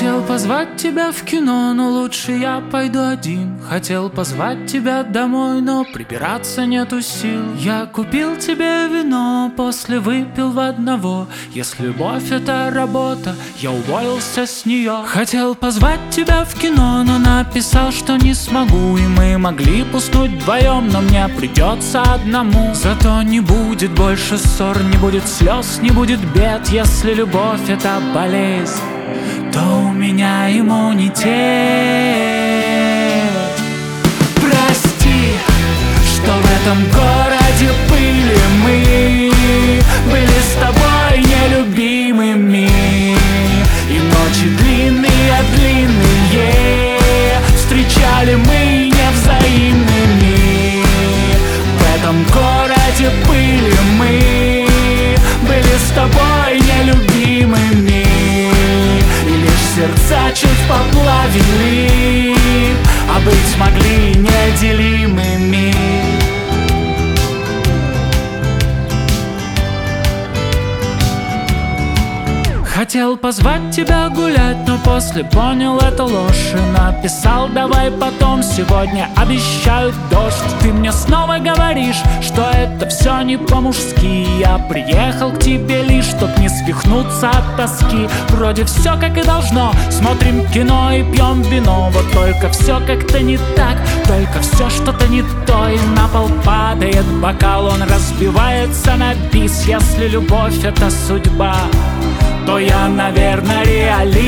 Хотел позвать тебя в кино, но лучше я пойду один. Хотел позвать тебя домой, но прибираться нету сил. Я купил тебе вино, после выпил в одного. Если любовь это работа, я уволился с нее. Хотел позвать тебя в кино, но написал, что не смогу. И мы могли уснуть вдвоем, но мне придется одному. Зато не будет больше ссор, не будет слез, не будет бед. Если любовь это болезнь, то у меня иммунитет. Прости, что в этом городе пыли мы были с тобой нелюбимыми. И ночи длинные, встречали мы невзаимными. В этом городе пыли мы были с тобой нелюбимыми. Сердца чуть поплавили, а быть могли неделимыми. Хотел позвать тебя гулять, но после понял это ложь. И написал: давай потом, сегодня обещают дождь. Ты мне снова говоришь, что это все не по-мужски. Я приехал к тебе лишь, чтоб не свихнуться от тоски. Вроде все как и должно, смотрим кино и пьем вино. Вот только все как-то не так, только все что-то не то. И на пол падает бокал, он разбивается на бис. Если любовь это судьба, то я, наверное, реалист.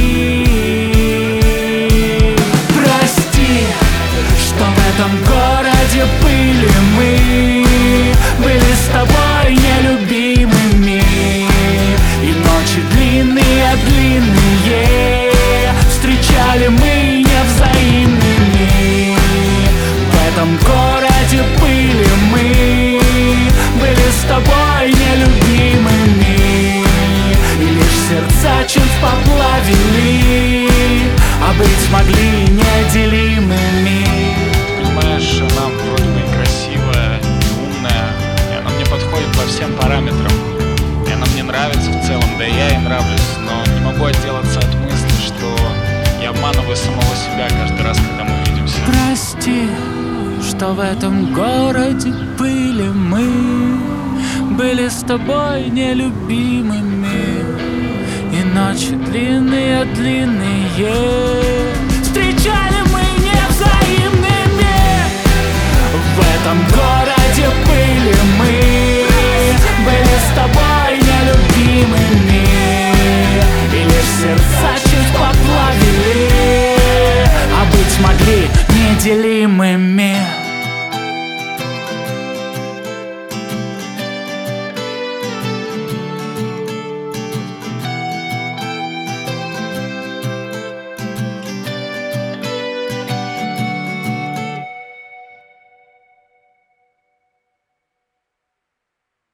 Прости, что в этом городе пыли мы были с тобой нелюбимыми. И ночи длинные, встречали мы невзаимными. В этом городе пыли мы были с тобой нелюбимыми. И лишь сердца чуть поплавили, а быть могли неделимыми. Понимаешь, она вроде бы и красивая, и умная, и она мне подходит по всем параметрам. И она мне нравится в целом, да и я ей нравлюсь. Но не могу отделаться от мысли, что я обманываю самого себя каждый раз, когда мы видимся. Прости, что в этом городе пыли мы были с тобой нелюбимыми. И ночи длинные, встречали мы невзаимными. В этом городе пыли мы были с тобой нелюбимыми. И лишь сердца чуть поплавили, а быть могли неделимыми.